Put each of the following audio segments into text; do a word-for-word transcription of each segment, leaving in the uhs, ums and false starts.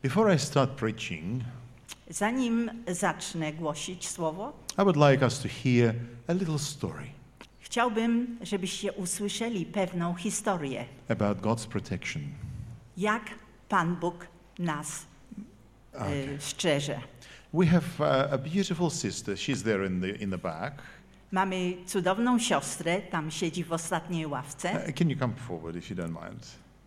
Before I start preaching, Zanim zacznę głosić słowo, I would like us to hear a little story chciałbym, żebyście usłyszeli pewną historię, about God's protection. jak Pan Bóg nas Okay. y, strzeże. We have uh, a beautiful sister. She's there in the in the back. Mamy cudowną siostrę, tam siedzi w ostatniej ławce. Uh, can you come forward if you don't mind?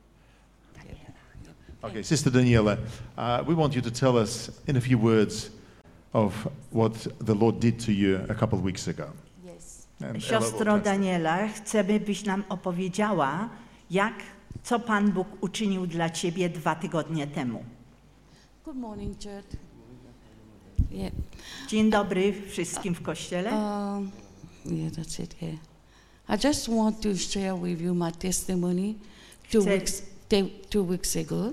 Okay, Sister Daniela, uh, we want you to tell us in a few words of what the Lord did to you a couple of weeks ago. Yes. And Ella will Siostro translate. Daniela, chcemy, byś nam opowiedziała, jak, co Pan Bóg uczynił dla ciebie dwa tygodnie temu. Good morning, church. Yeah. Dzień dobry wszystkim w kościele. Um, yeah, that's it. Yeah. I just want to share with you my testimony. Two Chcę- weeks, te- two weeks ago.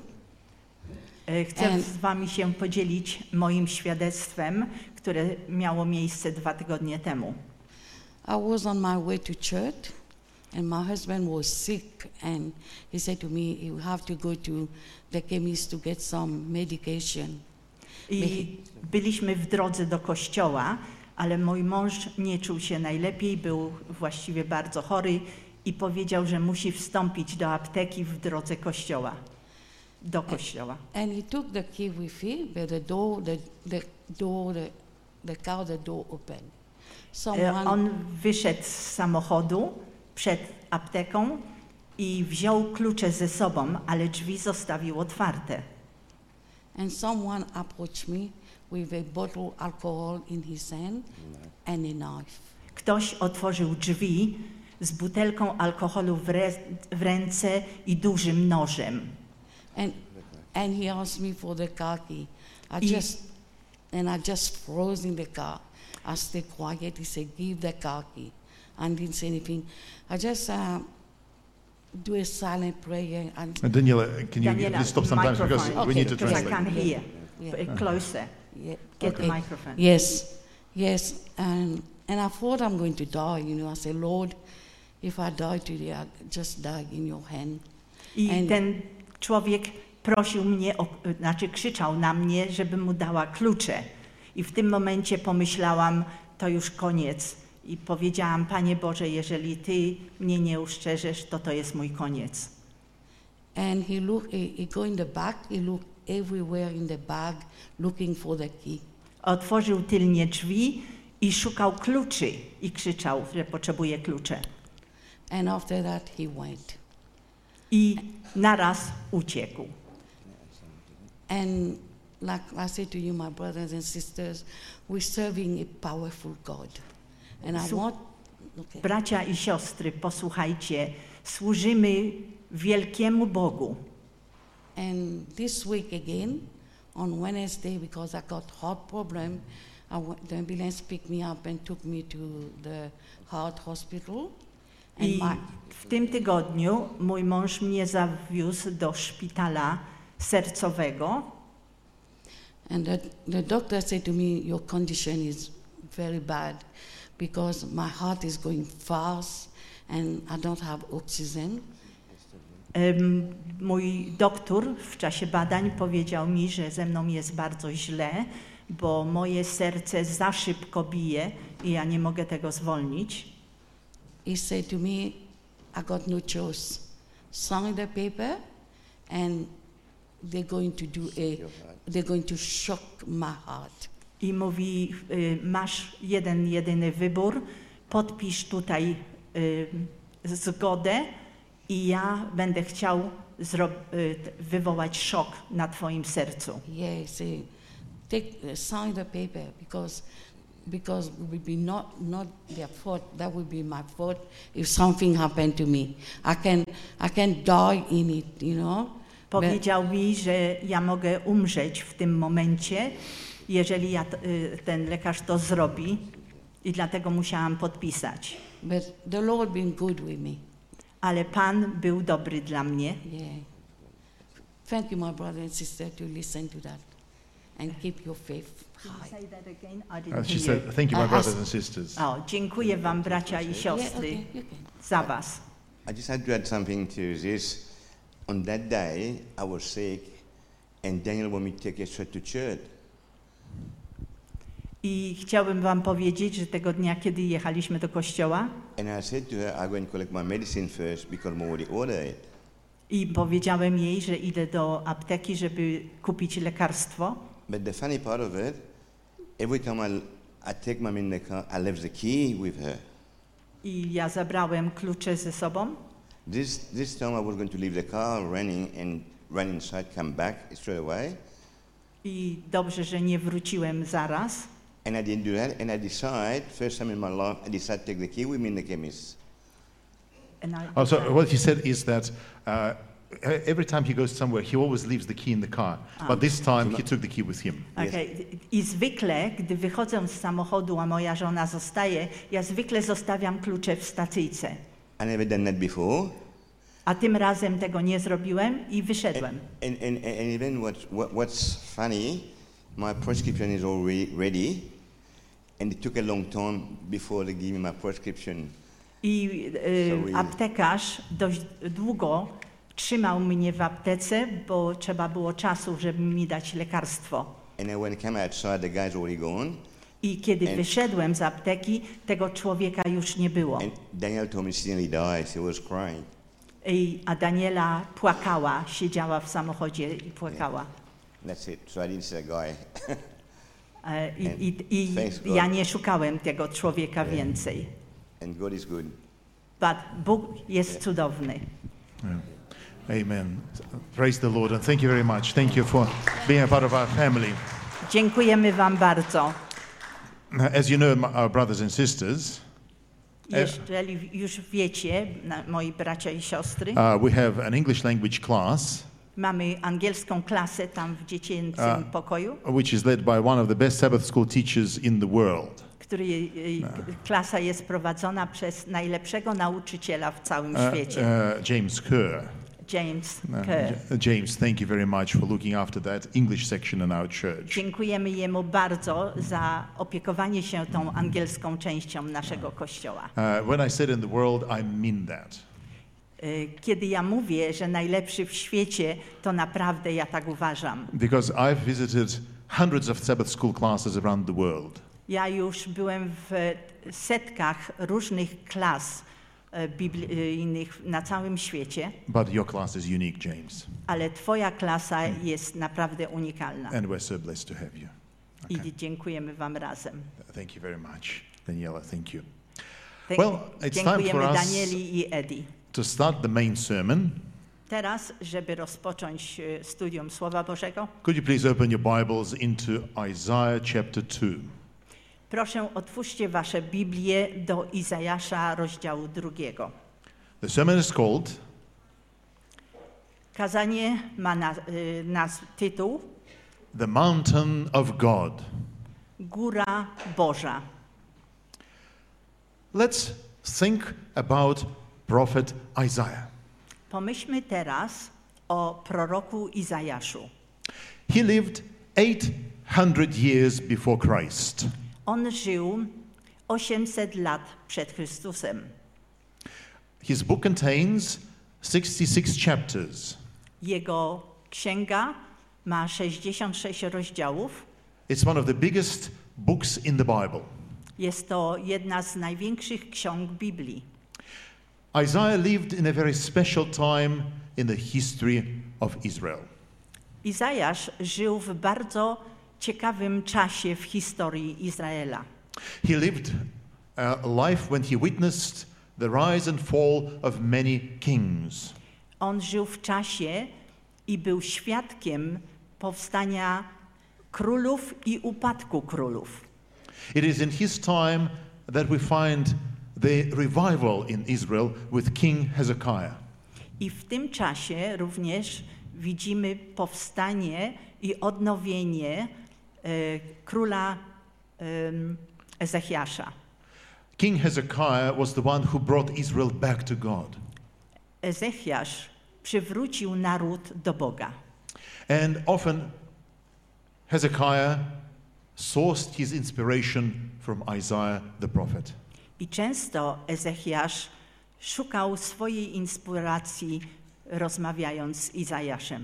E, Chcę and- z wami się podzielić moim świadectwem, które miało miejsce dwa tygodnie temu. I was on my way to church, and my husband was sick, and he said to me, "You have to go to the chemist to get some medication." I byliśmy w drodze do kościoła, ale mój mąż nie czuł się najlepiej, był właściwie bardzo chory i powiedział, że musi wstąpić do apteki w drodze kościoła, do kościoła. And he took the key with him, but the door, the, the door, the, the car, the door open. E, Someone, On wyszedł z samochodu przed apteką i wziął klucze ze sobą, ale drzwi zostawił otwarte. and someone approached me with a bottle of alcohol in his hand and a knife. Ktoś otworzył drzwi z butelką alkoholu w, re, w ręce i dużym nożem. And and he asked me for the car key. I I- just and I just froze in the car. I stayed quiet. He said, "Give the car key." I didn't say anything. I just uh, do a silent prayer and Uh, Daniela, can you Daniela, please stop sometimes because microphone. we Okay, need to because Because I translate. can't hear. yeah, Uh, Closer. yeah. Get the Okay. microphone. Yes, yes, and and I thought I'm going to die. You know, I said, "Lord, if I die today, I just die in your hand." I And- ten człowiek prosił mnie, o, znaczy krzyczał na mnie, żebym mu dała klucze. I w tym momencie pomyślałam, to już koniec. I powiedziałam, Panie Boże, jeżeli Ty mnie nie uszczerzysz, to to jest mój koniec. And he looked, he, he go in the back, he looked everywhere in the bag looking for the key. Otworzył tylnie drzwi i szukał kluczy i krzyczał, że potrzebuje klucze. And after that, he went. I naraz uciekł. And like I said to you, my brothers and sisters, we're serving a powerful God. And I So- want, okay. Bracia i siostry, posłuchajcie, służymy wielkiemu Bogu. And this week again, on Wednesday, because I got heart problem, I went, the ambulance picked me up and took me to the heart hospital. And I my, w tym tygodniu mój mąż mnie zawiózł do szpitala sercowego And the, the doctor said to me, "Your condition is very bad because my heart is going fast and I don't have oxygen." Em, Mój doktor w czasie badań powiedział mi, że ze mną jest bardzo źle, bo moje serce za szybko bije i ja nie mogę tego zwolnić. He said to me, "I got no choice. Sign the paper and they're going to do a, they're going to shock my heart." I mówi, y, masz jeden, jedyny wybór, podpisz tutaj y, zgodę i ja będę chciał zro- y, t- wywołać szok na twoim sercu. Yeah, he said, "Take, uh, sign the paper because, because it would be not, not their fault. That would be my fault if something happened to me. I can, I can die in it, you know." Powiedział mi, że ja mogę umrzeć w tym momencie, jeżeli ja, t- y, ten lekarz to zrobi i dlatego musiałam podpisać. But the Lord been good with me. Ale Pan był dobry dla mnie. Yeah. Thank you, my brother and sister, to listen to that and keep your faith high. Uh, she said, "Thank you, my Uh, brothers as- and sisters." O, dziękuję wam, bracia i Yeah, siostry, okay, you can. za was. I just had to add something to this. On that day, I was sick, And Daniel wanted me to take her straight to church. I chciałbym wam powiedzieć, że tego dnia, kiedy jechaliśmy do kościoła, And I said to her, I go and collect my medicine first because I'm already ordered it. i powiedziałem jej, że idę do apteki, żeby kupić lekarstwo. But the funny part of it, every time I, I take mom in the car, I leave the key with her. I ja zabrałem klucze ze sobą. This this time I was going to leave the car running and run inside, come back straight away. I dobrze, że nie wróciłem zaraz. And I didn't do that. And I decide, first time in my life, I decided to take the key with me in the chemist. And I- Oh, so what he said is that uh, every time he goes somewhere, he always leaves the key in the car. But this time he took the key with him. Okej. I zwykle, gdy wychodzę z samochodu, a moja żona zostaje, ja zwykle zostawiam klucze w stacyjce. I never done that before. A tym razem tego nie zrobiłem i wyszedłem. And, and, and even what, what, what's funny, my prescription is already ready, and it took a long time before they gave me my prescription. I Sorry. y, aptekarz dość długo trzymał mnie w aptece, bo trzeba było czasu, żeby mi dać lekarstwo. And then when I came outside, the guy's already gone. I kiedy And- wyszedłem z apteki, tego człowieka już nie było. And Daniel told me she nearly died. She was crying. I, a Daniela płakała, siedziała w samochodzie i płakała. That's it. So I didn't see the guy. E, I, i, i Thanks God. ja nie szukałem tego człowieka więcej. And God is good. But Bóg jest cudowny. Amen. Praise the Lord and thank you very much. Thank you for being a part of our family. Dziękujemy wam bardzo. As you know, my- our brothers and sisters, Jeżeli już wiecie, na- moi bracia i siostry, uh, we have an English language class mamy angielską klasę tam w dziecięcym A. pokoju, which is led by one of the best Sabbath school teachers in the world. który, y, klasa jest prowadzona przez najlepszego nauczyciela w całym Uh, świecie, uh, James Kerr. James Uh, Kerr. J- James, thank you very much for looking after that English section in our church. Dziękujemy jemu bardzo za opiekowanie się tą angielską częścią naszego kościoła. Uh, when I said in the world, I mean that. Y, Kiedy ja mówię, że najlepszy w świecie, to naprawdę ja tak uważam. Because I've visited hundreds of Sabbath school classes around the world. Ja już byłem w setkach różnych klas e, biblijnych na całym świecie, But your class is unique, James. ale twoja klasa jest naprawdę unikalna. And we're so blessed to have you. Okay. I dziękujemy wam razem. Thank you very much. Daniela, thank you. Thank- Well, it's time Dziękujemy for us- Danieli i Eddie. To start the main sermon, Teraz, żeby rozpocząć e, studium Słowa Bożego, could you please open your Bibles into Isaiah chapter two? proszę otwórzcie wasze Biblię do Izajasza rozdziału drugiego. The sermon is called Kazanie ma na, y, nas tytuł The Mountain of God. Góra Boża. Let's think about prophet Isaiah. Pomyślmy teraz o proroku Izajaszu. He lived eight hundred years before Christ. On żył osiemset lat przed Chrystusem. His book contains sixty-six chapters. Jego księga ma sześćdziesiąt sześć rozdziałów. It's one of the biggest books in the Bible. Jest to jedna z największych ksiąg Biblii. Isaiah lived in a very special time in the history of Israel. Izajasz żył w bardzo ciekawym czasie w historii Izraela. He lived a life when he witnessed the rise and fall of many kings. On żył w czasie i był świadkiem powstania królów i upadku królów. It is in his time that we find the revival in Israel with King Hezekiah. I w tym czasie również widzimy powstanie i odnowienie e, króla e, Ezechiasza. King Hezekiah was the one who brought Israel back to God. Ezechiasz przywrócił naród do Boga. And often Hezekiah sourced his inspiration from Isaiah the prophet. I często Ezechiasz szukał swojej inspiracji rozmawiając z Izajaszem.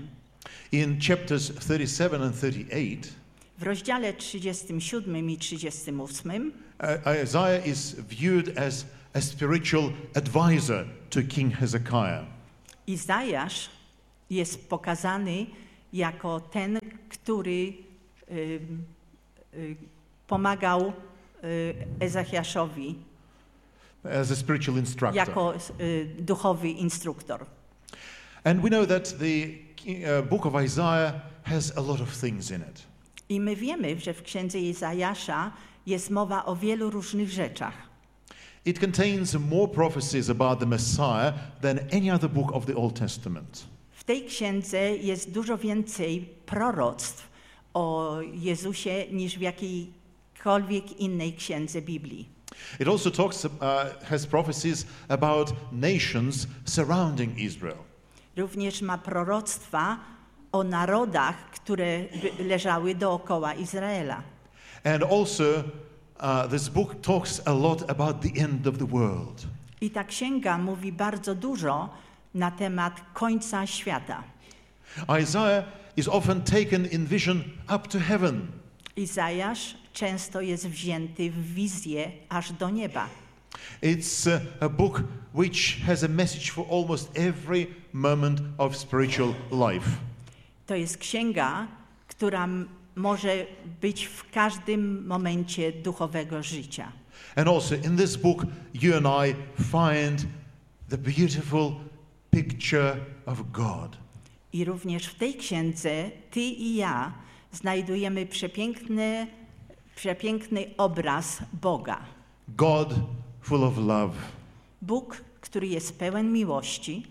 In chapters thirty-seven and thirty-eight, W rozdziale trzydziestym siódmym i trzydziestym ósmym uh, Isaiah is viewed as a spiritual advisor to King Hezekiah. Izajasz jest pokazany jako ten, który y, y, pomagał y, Ezechiaszowi As a spiritual instructor. jako y, duchowy instruktor. And we know that the uh, book of Isaiah has a lot of things in it. I my wiemy, że w księdze Izajasza jest mowa o wielu różnych rzeczach. It contains more prophecies about the Messiah than any other book of the Old Testament. W tej księdze jest dużo więcej proroctw o Jezusie niż w jakiejkolwiek innej księdze Biblii. It also talks, uh, has prophecies about nations surrounding Israel. Również ma proroctwa o narodach, które by- leżały dookoła Izraela. And also, uh, this book talks a lot about the end of the world. I ta księga mówi bardzo dużo na temat końca świata. Isaiah is often taken in vision up to heaven. Izajasz często jest wzięty w wizję aż do nieba. It's uh, a book which has a message for almost every moment of spiritual life. To jest księga, która m- może być w każdym momencie duchowego życia. And also in this book, you and I find the beautiful picture of God. I również w tej księdze ty i ja znajdujemy przepiękny, przepiękny obraz Boga. God full of love Bóg, który jest pełen miłości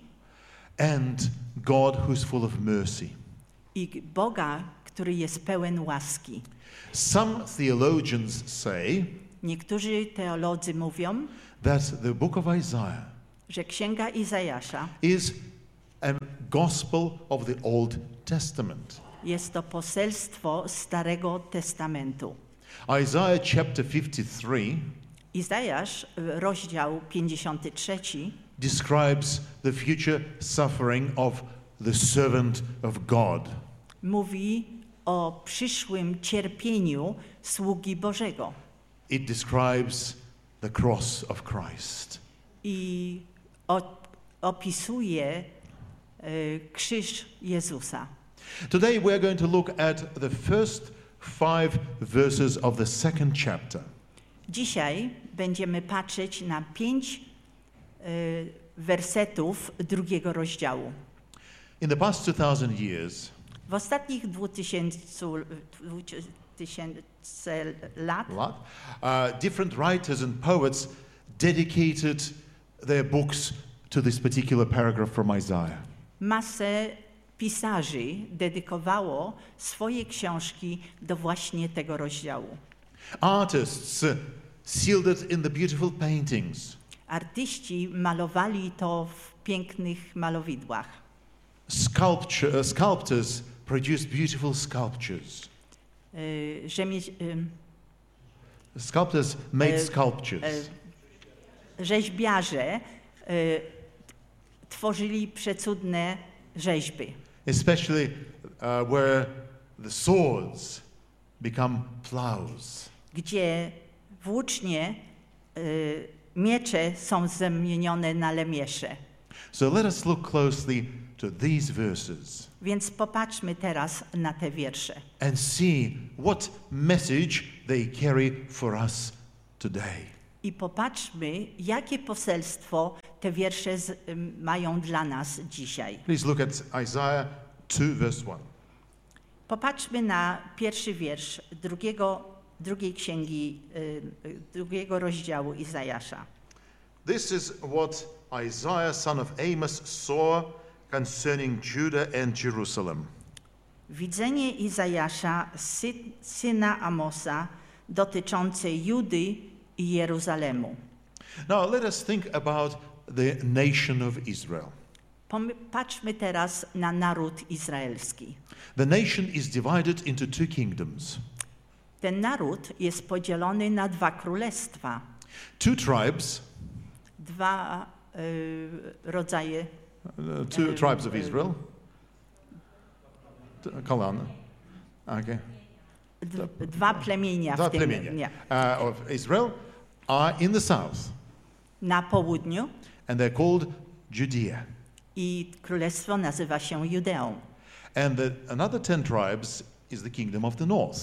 and God who's full of mercy. i Boga, który jest pełen łaski. Some theologians say Niektórzy teolodzy mówią, that the book of Isaiah że księga Izajasza is a gospel of the Old Testament. jest to poselstwo Starego Testamentu. Isaiah chapter fifty-three Izajasz, rozdział pięćdziesiąty trzeci, describes the future suffering of the servant of God. mówi o przyszłym cierpieniu sługi Bożego It describes the cross of Christ. i o, opisuje e, krzyż Jezusa. Today we're going to look at the first five verses of the second chapter. Dzisiaj będziemy patrzeć na pięć e, wersetów drugiego rozdziału. In the past two thousand years, W ostatnich dwutysięcu, dwutysięcy lat what? Uh, different writers and poets dedicated their books to this particular paragraph from Isaiah. masę pisarzy dedykowało swoje książki do właśnie tego rozdziału. Artists uh, sealed it in the beautiful paintings. Artyści malowali to w pięknych malowidłach. Sculpture, uh, sculptors produced beautiful sculptures. Y, Rzemie- y, Sculptors made Uh, sculptures. y, Rzeźbiarze y, tworzyli przecudne rzeźby, Especially uh, where the swords become plows. gdzie włócznie y, miecze są zamienione na lemiesze. So let us look closely to these verses Więc popatrzmy teraz na te wiersze and see what message they carry for us today. i popatrzmy, jakie poselstwo te wiersze z, ym, mają dla nas dzisiaj. Please look at Isaiah two, verse one. Popatrzmy na pierwszy wiersz drugiego, drugiej księgi, y, y, drugiego rozdziału Izajasza. This is what Isaiah, son of Amos, saw concerning Judah and Jerusalem. Widzenie Izajasza, sy, syna Amosa, dotyczące Judy i Jeruzalemu. Now let us think about the nation of Israel. Pom- Patrzmy teraz na naród izraelski. The nation is divided into two kingdoms. Ten naród jest podzielony na dwa królestwa, Two tribes, dwa y, rodzaje, uh, two tribes of Israel. T- Kolan. Okay. D- dwa plemienia Dwa w tym plemienia nie, uh, of Israel are in the south, na południu and they're called Judea. i królestwo nazywa się Judeą. And the, another ten tribes is the kingdom of the north.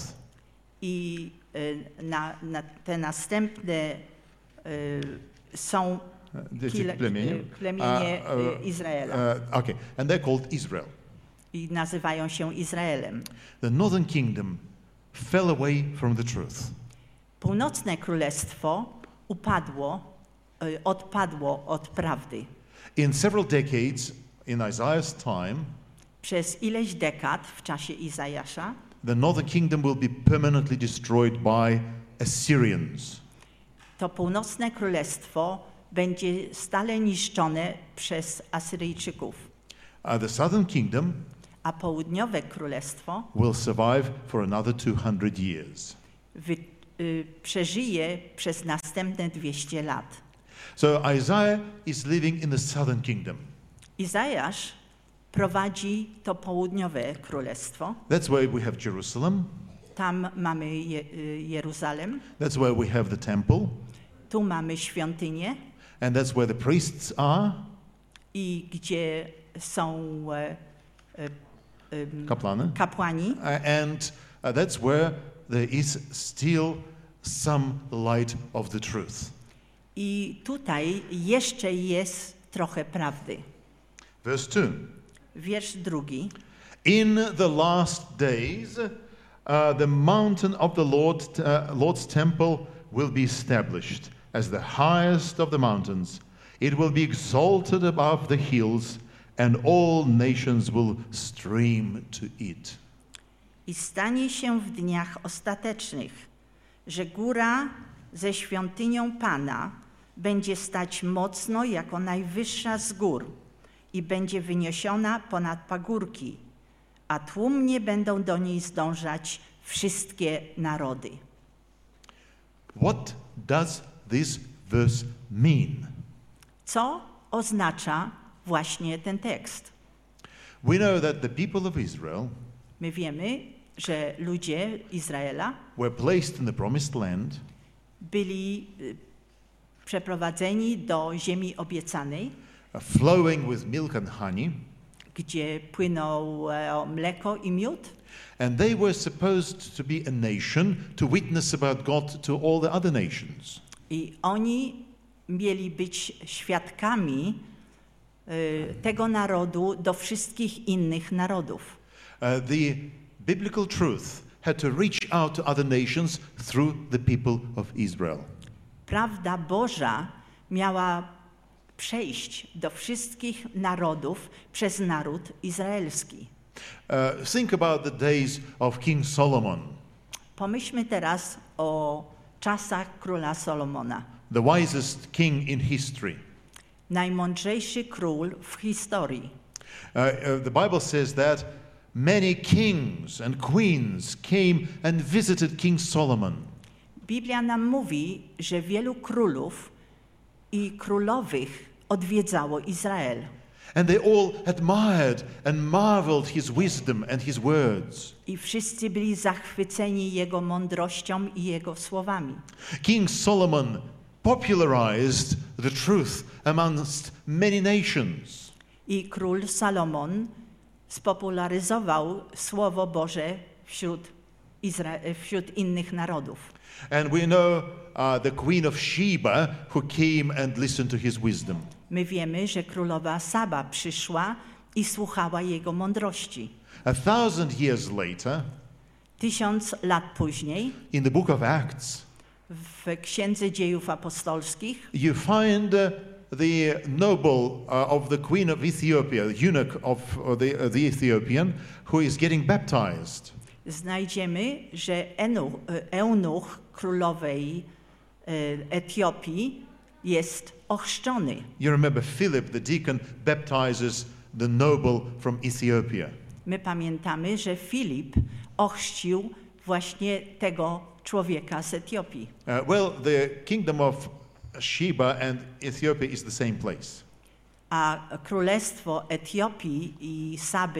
I y, na, na te następne y, są Uh, the kile, plemienie. y, plemienie Uh, uh, y, Izraela Uh, okay, and they're called Israel. i nazywają się Izraelem. The northern kingdom fell away from the truth. Północne królestwo upadło, y, odpadło od prawdy. In several decades in Isaiah's time, Przez ileś dekad w czasie Izajasza the northern kingdom will be permanently destroyed by Assyrians. to północne królestwo będzie stale niszczone przez Asyryjczyków, Uh, the southern kingdom a południowe królestwo will survive for another two hundred years. wy, y, przeżyje przez następne dwieście lat. So Isaiah is living in the southern kingdom. Izajasz prowadzi to południowe królestwo. That's where we have Jerusalem. Tam mamy Je, y, Jeruzalem, That's where we have the temple. tu mamy świątynię And that's where the priests are, i gdzie są e, e, em, kaplany. kapłani. Uh, and uh, that's where there is still some light of the truth. I tutaj jeszcze jest trochę prawdy. Verse two. Wiersz drugi. In the last days, uh, the mountain of the Lord, uh, Lord's temple will be established as the highest of the mountains. It will be exalted above the hills, and all nations will stream to it. I stanie się w dniach ostatecznych, że góra ze świątynią Pana będzie stać mocno jako najwyższa z gór i będzie wyniesiona ponad pagórki, a tłumnie będą do niej zdążać wszystkie narody. What does this verse mean? Co oznacza właśnie ten tekst? We know that the people of Israel My wiemy, że ludzie Izraela were placed in the promised land byli y, przeprowadzeni do ziemi obiecanej, uh, flowing with milk and honey, gdzie płynęło mleko i miód. and they were supposed to be a nation to witness about God to all the other nations. I oni mieli być świadkami y, tego narodu do wszystkich innych narodów. Uh, the biblical truth had to reach out to other nations through the people of Israel. Prawda Boża miała przejść do wszystkich narodów przez naród izraelski. Uh, think about the days of King Solomon, Pomyślmy teraz o czasach króla Solomona. the wisest king in history. Najmądrzejszy król w historii. Uh, uh, the Bible says that many kings and queens came and visited King Solomon. Biblia nam mówi, że wielu królów i królowych odwiedzało Izrael. And they all admired and marveled his wisdom and his words. I wszyscy byli zachwyceni jego mądrością i jego słowami. King Solomon popularized the truth amongst many nations. I król Salomon spopularyzował Słowo Boże wśród, Izra- wśród innych narodów. And we know uh, the queen of Sheba who came and listened to his wisdom. My wiemy, że królowa Saba przyszła i słuchała jego mądrości. A thousand years later, Tysiąc lat później, in the book of Acts, w Księdze Dziejów Apostolskich, you find uh, the noble uh, of the queen of Ethiopia, the eunuch of uh, the, uh, the Ethiopian, who is getting baptized. znajdziemy, że Enu, eunuch królowej e, Etiopii jest ochrzczony. You remember Philip, the deacon, baptizes the noble from Ethiopia. My pamiętamy, że Filip ochrzcił właśnie tego człowieka z Etiopii. Uh, well, the kingdom of Sheba and Ethiopia is the same place. A królestwo Etiopii i Saby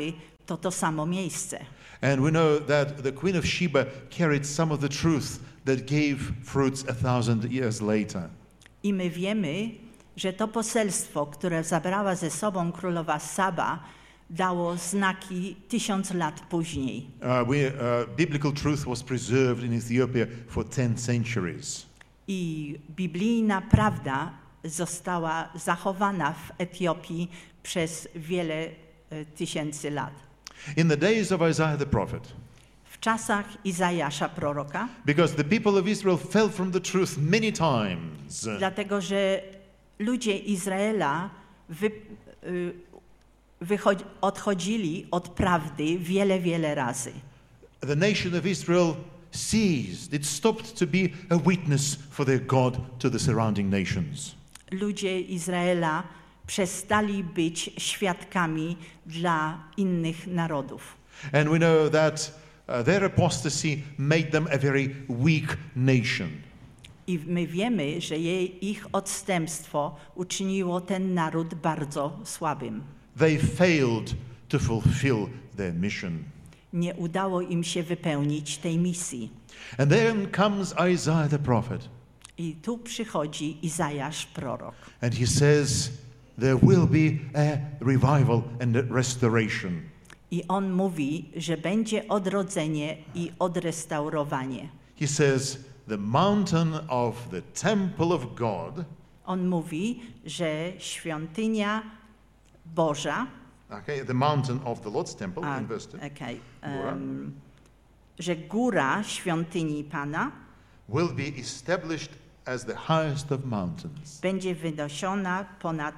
to to samo miejsce. And we know that the Queen of Sheba carried some of the truth that gave fruits a thousand years later. I my wiemy, że to poselstwo, które zabrała ze sobą królowa Saba, dało znaki tysiąc lat później. Uh, we, uh, biblical truth was preserved in Ethiopia for ten centuries. I biblijna prawda została zachowana w Etiopii przez wiele e, tysięcy lat. In the days of Isaiah the prophet, W czasach Izajasza proroka, because the people of Israel fell from the truth many times, dlatego że ludzie Izraela wy, y, wychodzi, odchodzili od prawdy wiele, wiele razy. the nation of Israel ceased. It stopped to be a witness for their God to the surrounding nations. Ludzie Izraela przestali być świadkami dla innych narodów. And we know that uh, their apostasy made them a very weak nation. I my wiemy, że jej, ich odstępstwo uczyniło ten naród bardzo słabym. They failed to fulfill their mission. Nie udało im się wypełnić tej misji. And then comes Isaiah the prophet, I tu przychodzi Izajasz prorok. and he says there will be a revival and a restoration. I on mówi, że będzie odrodzenie i odrestaurowanie. He says the mountain of the temple of God, On mówi, że świątynia Boża, okay, the mountain of the Lord's temple, a, in verse two, okay, Góra. um, że góra świątyni Pana will be established as the highest of mountains. będzie wynoszona ponad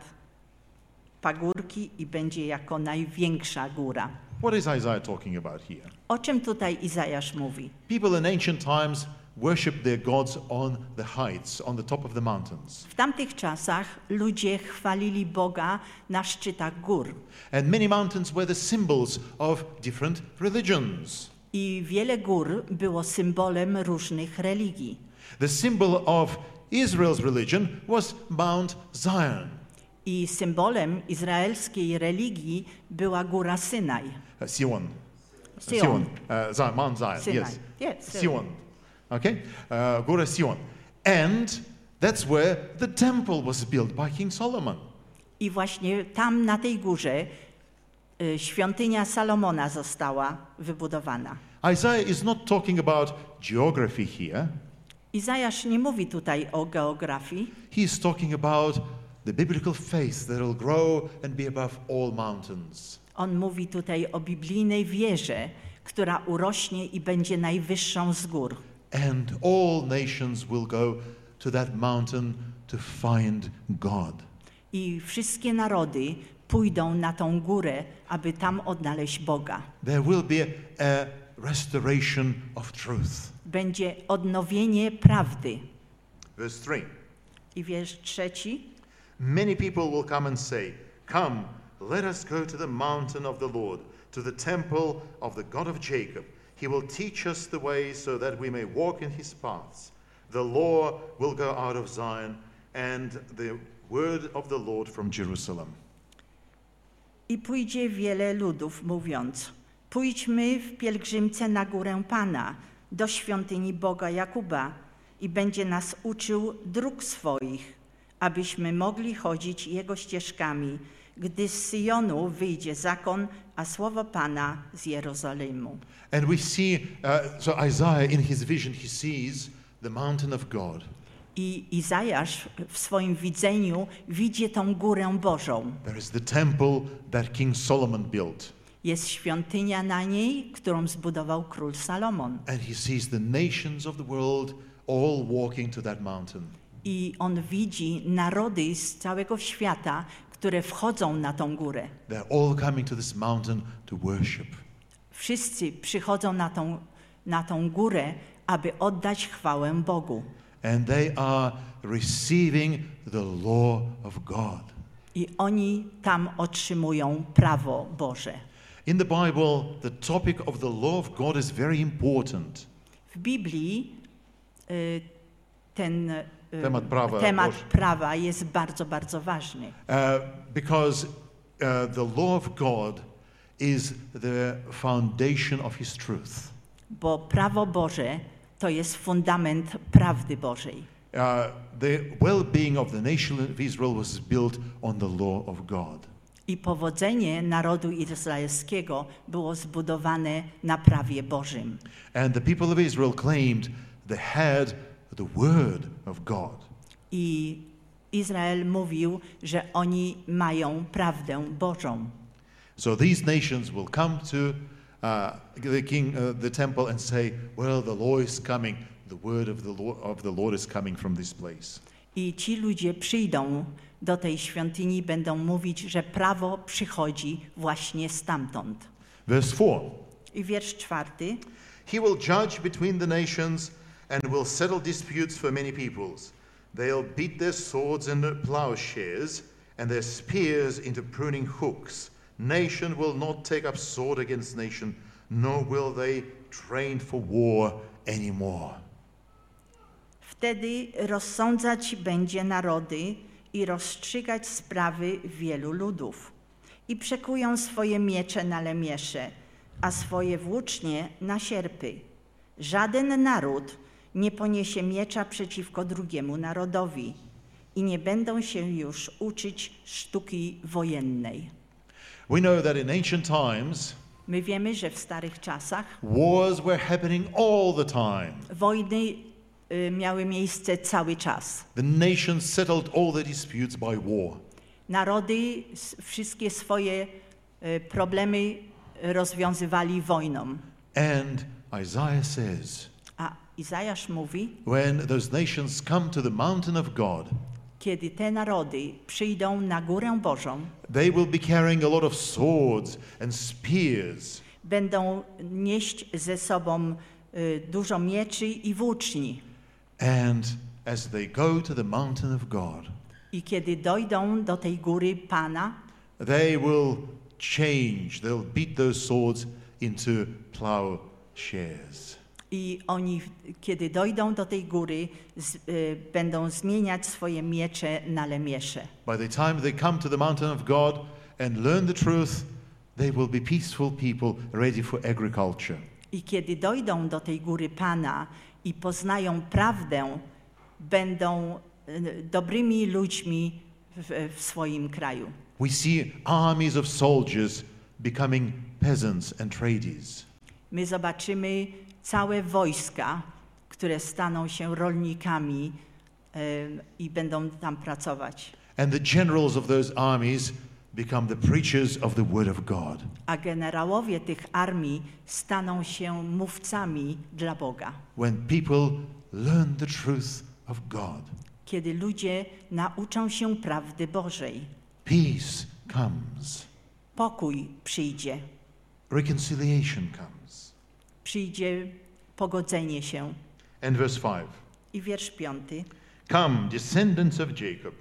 pagórki i będzie jako największa góra. What is Isaiah talking about here? O czym tutaj Izajasz mówi? People in ancient times worshiped their gods on the heights, on the top of the mountains. W tamtych czasach ludzie chwalili Boga na szczytach gór. And many mountains were the symbols of different religions. I wiele gór było symbolem różnych religii. The symbol of Israel's religion was Mount Zion. I symbolem izraelskiej religii była góra Synaj. Uh, Sion. Sion. Sion. Uh, Zion, Mount Zion, Synaj. yes. Yes, Sion. Okay? Uh, Góra Sion. And that's where the temple was built by King Solomon. I właśnie tam na tej górze y, świątynia Salomona została wybudowana. Isaiah is not talking about geography here. Izajasz nie mówi tutaj o geografii, He is talking about the biblical faith that will grow and be above all mountains. on mówi tutaj o biblijnej wierze, która urośnie i będzie najwyższą z gór. And all nations will go to that mountain to find God. I wszystkie narody pójdą na tą górę, aby tam odnaleźć Boga. There will be a restoration of truth. Będzie odnowienie prawdy. Verse three. I wiersz trzeci. Many people will come and say, "Come, let us go to the mountain of the Lord, to the temple of the God of Jacob. He will teach us the way so that we may walk in his paths. The law will go out of Zion and the word of the Lord from Jerusalem." I pójdzie wiele ludów, mówiąc: pójdźmy w pielgrzymce na górę Pana, do świątyni Boga Jakuba, i będzie nas uczył dróg swoich, abyśmy mogli chodzić Jego ścieżkami, gdy z Syjonu wyjdzie zakon, a słowo Pana z Jerozolimu. And we see, uh, so Isaiah in his vision, he sees the mountain of God. I Izajasz w swoim widzeniu widzi tą górę Bożą. There is the temple that King Solomon built. Jest świątynia na niej, którą zbudował król Salomon. And he sees the nations of the world all walking to that mountain. I on widzi narody z całego świata, które wchodzą na tą górę. They're all coming to this mountain to worship. Wszyscy przychodzą na tą, na tą górę, aby oddać chwałę Bogu. And they are receiving the law of God. I oni tam otrzymują prawo Boże. In the Bible, the topic of the law of God is very important. W Biblii y, ten y, Temat prawa temat Boże. prawa jest bardzo, bardzo ważny. Uh, because uh, the law of God is the foundation of His truth. Bo prawo Boże to jest fundament prawdy Bożej. Uh, the well-being of the nation of Israel was built on the law of God. I powodzenie narodu izraelskiego było zbudowane na prawie Bożym. And the people of Israel claimed they had the word of God. I Izrael mówił, że oni mają prawdę Bożą. So these nations will come to uh, the king, uh, the temple, and say, "Well, the law is coming. The word of the Lord, of the Lord is coming from this place." I ci ludzie przyjdą do tej świątyni i będą mówić, że prawo przychodzi właśnie stamtąd. Verse four. I wiersz czwarty. He will judge between the nations and will settle disputes for many peoples. They'll beat their swords into plowshares and their spears into pruning hooks. Nation will not take up sword against nation, nor will they train for war anymore. Wtedy rozsądzać będzie narody i rozstrzygać sprawy wielu ludów. I przekują swoje miecze na lemiesze, a swoje włócznie na sierpy. Żaden naród nie poniesie miecza przeciwko drugiemu narodowi i nie będą się już uczyć sztuki wojennej. We know that in ancient times, My wiemy, że w starych czasach wars were happening all the time. wojny y, miały miejsce cały czas. The nations settled all their disputes by war. Narody s- wszystkie swoje y, problemy rozwiązywali wojną. And Isaiah says, A Izajasz mówi, when those nations come to the mountain of God, kiedy te narody przyjdą na górę Bożą, they will be carrying a lot of swords and spears. będą nieść ze sobą y, dużo mieczy i włóczni. And as they go to the mountain of God, I kiedy dojdą do tej góry Pana, they will change, they'll beat those swords into plowshares. i oni, kiedy dojdą do tej góry, z, y, będą zmieniać swoje miecze na lemiesze. By the time they come to the mountain of God and learn the truth, they will be peaceful people ready for agriculture. I kiedy dojdą do tej góry Pana i poznają prawdę, będą y, dobrymi ludźmi w, w swoim kraju. We see armies of soldiers becoming peasants and traders. My zobaczymy całe wojska, które staną się rolnikami y, i będą tam pracować. And the generals of those armies become the preachers of the word of God. A generałowie tych armii staną się mówcami dla Boga. When people learn the truth of God, Kiedy ludzie nauczą się prawdy Bożej, peace comes, pokój przyjdzie, reconciliation comes. przyjdzie pogodzenie się. And verse five. I wiersz piąty. Come, descendants of Jacob,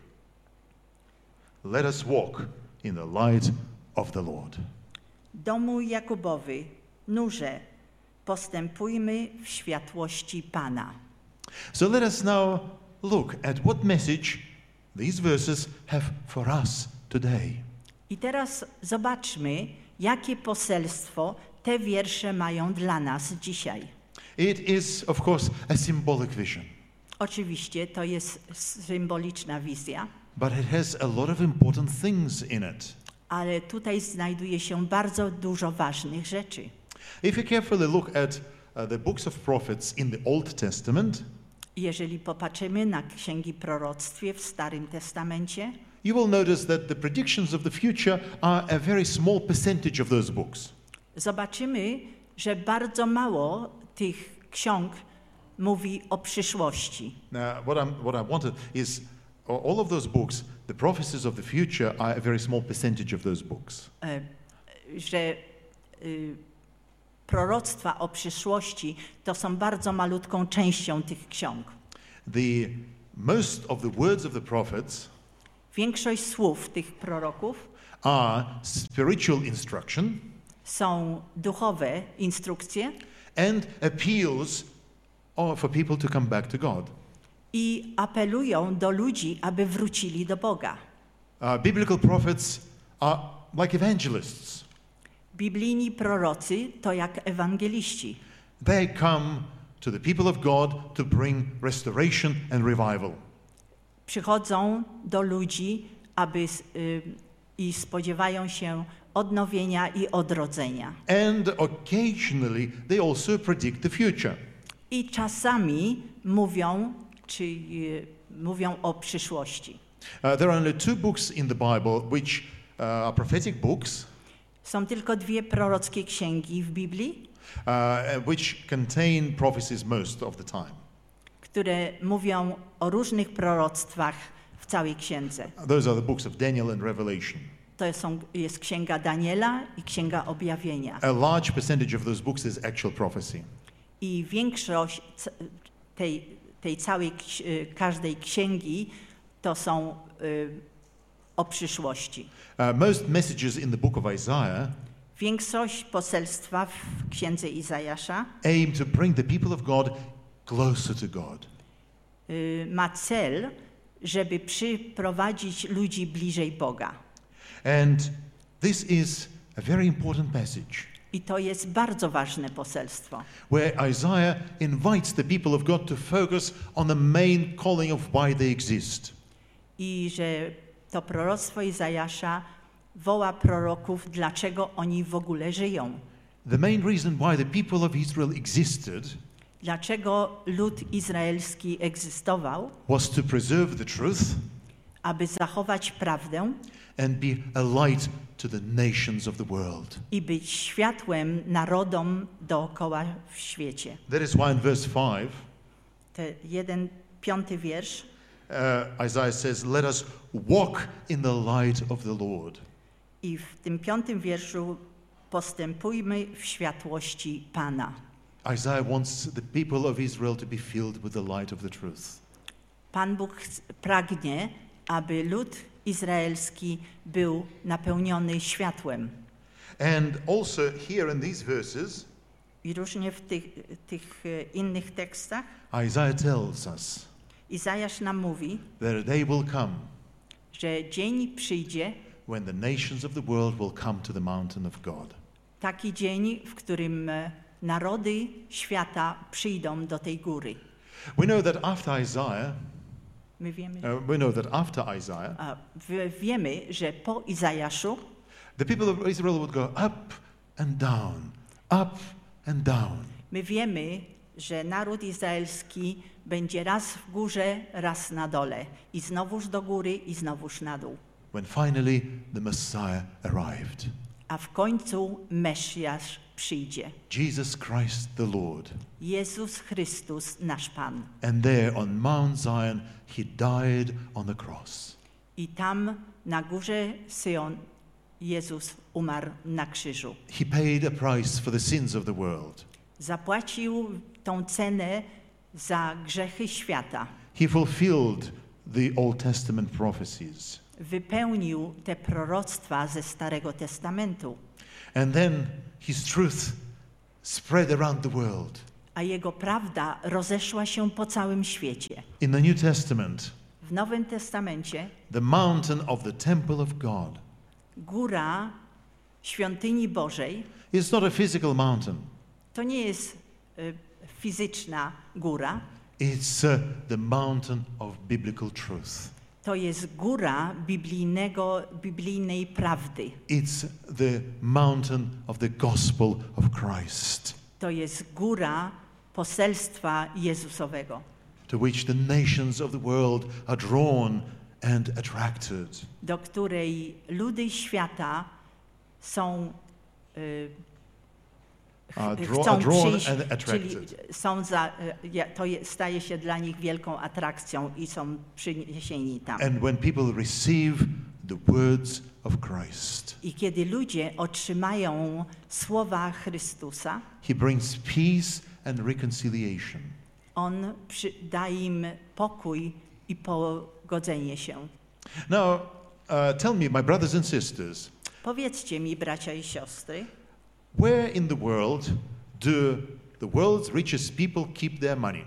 let us walk in the light of the Lord. Domu Jakubowy, nurze, postępujmy w światłości Pana. So let us now look at what message these verses have for us today. I teraz zobaczmy, jakie poselstwo te wiersze mają dla nas dzisiaj. It is, of course, a symbolic vision, Oczywiście to jest symboliczna wizja, but it has a lot of important things in it. ale tutaj znajduje się bardzo dużo ważnych rzeczy. If you carefully look at uh, the books of prophets in the Old Testament, Jeżeli popatrzymy na księgi proroctwie w Starym Testamencie, you will notice that the predictions of the future are a very small percentage of those books. zobaczymy, że bardzo mało tych ksiąg mówi o przyszłości. Now, what, I'm, what I wanted is all of those books, the prophecies of the future are a very small percentage of those books. E, że y, proroctwa o przyszłości to są bardzo malutką częścią tych ksiąg. The most of the words of the prophets Większość słów tych proroków are spiritual instruction są duchowe instrukcje and appeals uh, for people to come back to God. i apelują do ludzi, aby wrócili do Boga. Uh, biblical prophets are like evangelists. Biblijni prorocy to jak ewangeliści. They come to the people of God to bring restoration and revival. Przychodzą do ludzi, aby y, i spodziewają się odnowienia i odrodzenia. And occasionally they also predict the future. I czasami mówią, czy y, mówią o przyszłości. Uh, there are only two books in the Bible which uh, are prophetic books, Są tylko dwie prorockie księgi w Biblii, uh, which contain prophecies most of the time. które mówią o różnych proroctwach w całej księdze. Those are the books of Daniel and Revelation. To są, jest księga Daniela i księga Objawienia. A large percentage of those books is actual prophecy. I większość c- tej, tej całej, ks- y, każdej księgi to są y, o przyszłości. Uh, most messages in the book of Isaiah Większość poselstwa w księdze Izajasza aim to bring the people of God closer to God. y, ma cel, żeby przyprowadzić ludzi bliżej Boga. And this is a very important passage I to jest bardzo ważne poselstwo, where Isaiah invites the people of God to focus on the main calling of why they exist. i że to proroctwo Izajasza woła proroków, dlaczego oni w ogóle żyją. The main reason why the people of Israel existed Dlaczego lud izraelski egzystował, was to preserve the truth aby zachować prawdę and be a light to the nations of the world. i być światłem narodom dookoła w świecie. That is why in verse five, Te jeden, piąty wiersz. uh, Isaiah says, let us walk in the light of the Lord. I w tym piątym wierszu postępujmy w światłości Pana. Isaiah wants the people of Israel to be filled with the light of the truth. Pan Bóg ch- pragnie, aby lud izraelski był napełniony światłem. And also here in these verses, I różnie w tych, tych e, innych tekstach Isaiah tells us Izajasz nam mówi, that a day will come że dzień przyjdzie, when the nations of the world will come to the mountain of God. taki dzień, w którym e, narody świata przyjdą do tej góry. We know that after Isaiah, My wiemy, uh, we know that after Isaiah, a, w, wiemy, że po Izajaszu the people of Israel would go up and down, up and down. my wiemy, że naród izraelski będzie raz w górze, raz na dole. I znowuż do góry, i znowuż na dół. When finally the Messiah arrived. A w końcu Mesjasz przyjdzie. Jesus Christ the Lord. Jezus Chrystus, nasz Pan. And there on Mount Zion, he died on the cross. I tam na górze Syjon Jezus umarł na krzyżu. He paid a price for the sins of the world. Zapłacił tą cenę za grzechy świata. He fulfilled the Old Testament prophecies. Wypełnił te proroctwa ze Starego Testamentu. And then his truth spread around the world. A jego prawda rozeszła się po całym świecie. In the New Testament, W Nowym Testamencie the mountain of the temple of God góra świątyni Bożej is not a physical mountain. to nie jest y, fizyczna góra, It's uh, the mountain of biblical truth. to jest góra biblijnego, biblijnej prawdy. It's the mountain of the gospel of Christ, To jest góra poselstwa Jezusowego, to which the nations of the world are drawn and attracted. do której ludy świata są y, ch- Are draw- chcą are drawn przyjść, and czyli attracted. są za, y, ja- to je, staje się dla nich wielką atrakcją i są przyniesieni tam. And when people receive the words of Christ, I kiedy ludzie otrzymają słowa Chrystusa, he brings peace and reconciliation. On przy, daje im pokój i pogodzenie się. Now, uh, tell me, my brothers and sisters, Powiedzcie mi, bracia i siostry, where in the world do the world's richest people keep their money?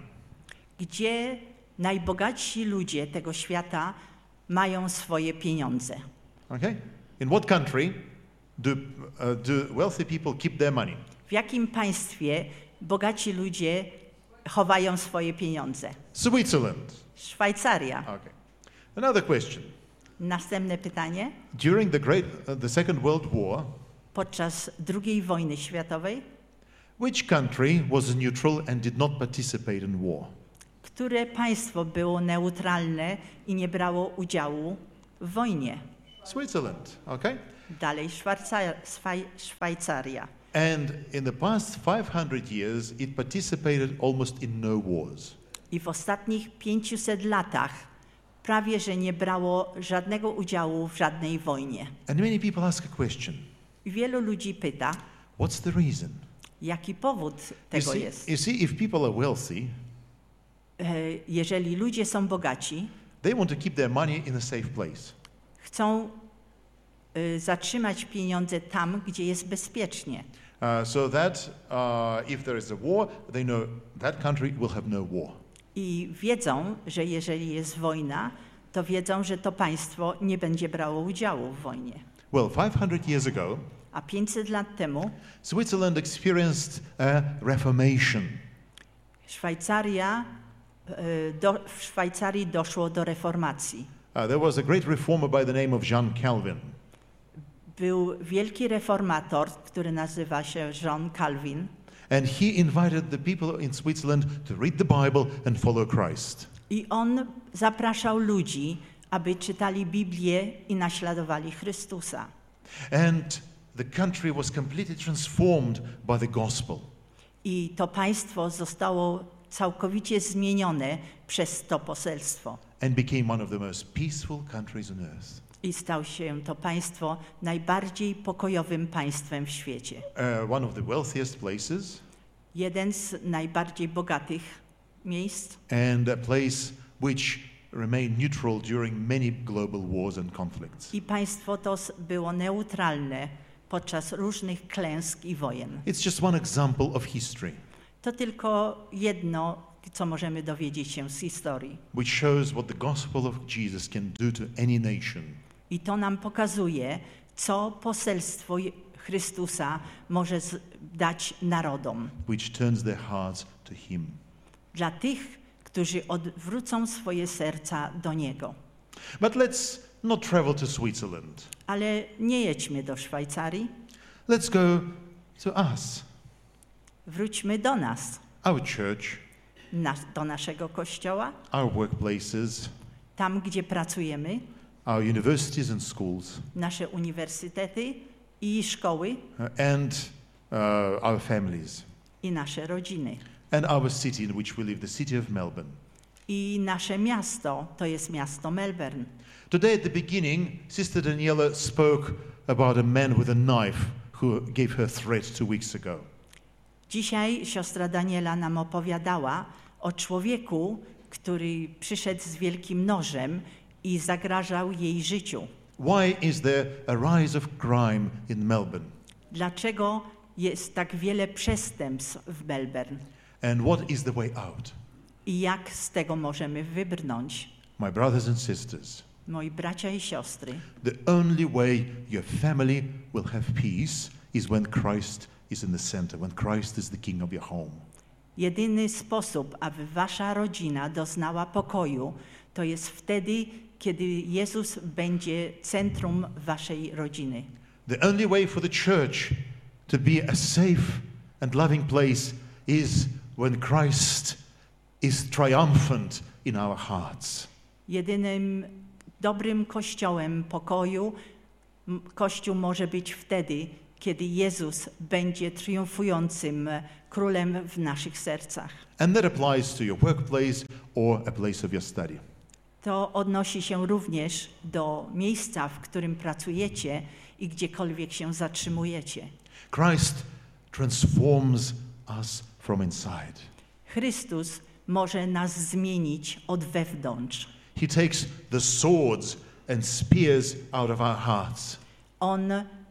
gdzie najbogatsi ludzie tego świata mają swoje pieniądze? Okay? In what country do, uh, do wealthy people keep their money? W jakim państwie bogaci ludzie chowają swoje pieniądze? Switzerland. Szwajcaria. Okay. Another question. Następne pytanie. During the great, uh, the Second World War, Podczas drugiej wojny światowej, which country was neutral and did not participate in war? które państwo było neutralne i nie brało udziału w wojnie? Switzerland. Okay. Dalej Szwajcar- Szwaj- Szwajcaria. And in the past five hundred years, it participated almost in no wars. I w ostatnich pięciuset latach prawie że nie brało żadnego udziału w żadnej wojnie. And many people ask a question. I wielu ludzi pyta, What's the reason? jaki powód You tego see, jest. you see, if people are wealthy, E, Jeżeli ludzie są bogaci, they want to keep their money in a safe place. chcą e, zatrzymać pieniądze tam, gdzie jest bezpiecznie. Uh, so that uh, if there is a war, they know that country will have no war. I wiedzą, że jeżeli jest wojna, to wiedzą, że to państwo nie będzie brało udziału w wojnie. Well, five hundred years ago, A pięćset lat temu Switzerland experienced a reformation. Szwajcaria, e, do, w Szwajcarii doszło do reformacji. Uh, there was a great reformer by the name of John Calvin. Był wielki reformator, który nazywa się John Calvin. And he invited the people in Switzerland to read the Bible and follow Christ. I on zapraszał ludzi, aby czytali Biblię i naśladowali Chrystusa. And the country was completely transformed by the gospel. I to państwo zostało całkowicie zmienione przez to poselstwo. And became one of the most peaceful countries on earth. I stał się to państwo najbardziej pokojowym państwem w świecie. Uh, one of the wealthiest places, Jeden z najbardziej bogatych miejsc and a place which remained neutral during many global wars and conflicts. i państwo to s- było neutralne podczas różnych klęsk i wojen. It's just one example of history, To tylko jedno, co możemy dowiedzieć się z historii. which shows what the gospel of Jesus can do to any nation. I to nam pokazuje, co poselstwo Je- Chrystusa może z- dać narodom. which turns their hearts to Him. Dla tych, którzy odwrócą swoje serca do Niego. But let's not travel to Switzerland. Ale nie jedźmy do Szwajcarii, Let's go to us, wróćmy do nas, our church, na, do naszego kościoła, our workplaces, tam gdzie pracujemy, our universities and schools, nasze uniwersytety i szkoły uh, and uh, our families, i nasze rodziny. and our city in which we live, the city of Melbourne. I nasze miasto to jest miasto Melbourne. Today at the beginning, Sister Daniela spoke about a man with a knife who gave her threat two weeks ago. Dzisiaj siostra Daniela nam opowiadała o człowieku, który przyszedł z wielkim nożem i zagrażał jej życiu. Why is there a rise of crime in Melbourne? Dlaczego jest tak wiele przestępstw w Melbourne? And what is the way out? I jak z tego możemy wybrnąć? My brothers and sisters, Moi bracia i siostry, the only way your family will have peace is when Christ is in the center, when Christ is the king of your home. jedyny sposób, aby wasza rodzina doznała pokoju, to jest wtedy, kiedy Jezus będzie centrum waszej rodziny. The only way for the church to be a safe and loving place is when Christ is triumphant in our hearts. Jedynym dobrym kościołem pokoju m- Kościół może być wtedy, kiedy Jezus będzie triumfującym e, królem w naszych sercach. And that applies to your workplace or a place of your study. To odnosi się również do miejsca, w którym pracujecie i gdziekolwiek się zatrzymujecie. Christ transforms us from inside. Chrystus może nas zmienić od wewnątrz. He takes the swords and spears out of our hearts. On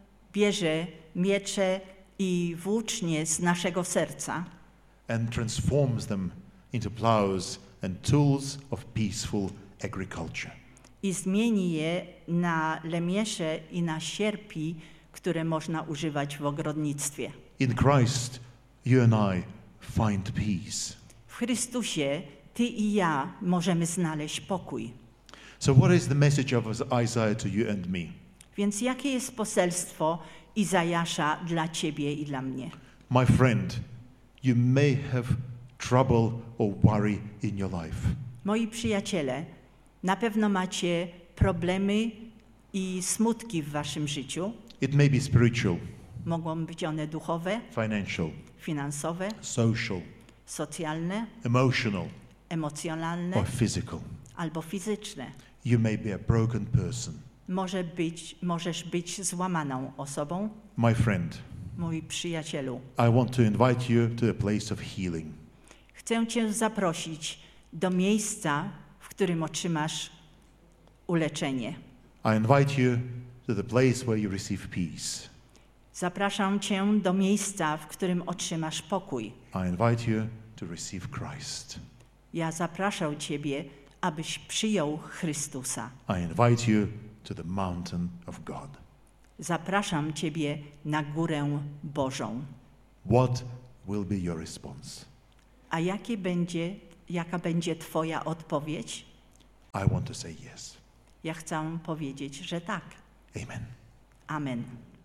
bierze miecze i włócznie z naszego serca and transforms them into plows and tools of peaceful agriculture. i zmieni je na lemiesze i na sierpi które można używać w ogrodnictwie. In Christ, you and I find peace. W Chrystusie ty i ja możemy znaleźć pokój. So what is the message of Isaiah to you and me? Więc jakie jest poselstwo Izajasza dla ciebie i dla mnie? My friend, you may have trouble or worry in your life. Moi przyjaciele, na pewno macie problemy i smutki w waszym życiu. It may be spiritual, Mogą być one duchowe, financial, finansowe, social, socjalne, emotional, emocjonalne or physical. albo fizyczne. You may be a broken person. Może być, możesz być złamaną osobą. My friend, Mój przyjacielu, I want to invite you to a place of healing. chcę cię zaprosić do miejsca, w którym otrzymasz uleczenie. I invite you to the place where you receive peace. Zapraszam cię do miejsca, w którym otrzymasz pokój. I invite you to receive Christ. Ja zapraszam ciebie, abyś przyjął Chrystusa. I invite you to the mountain of God. Zapraszam ciebie na górę Bożą. What will be your response? A jakie będzie, jaka będzie twoja odpowiedź? I want to say yes. Ja chcę powiedzieć, że tak. Amen. Amen.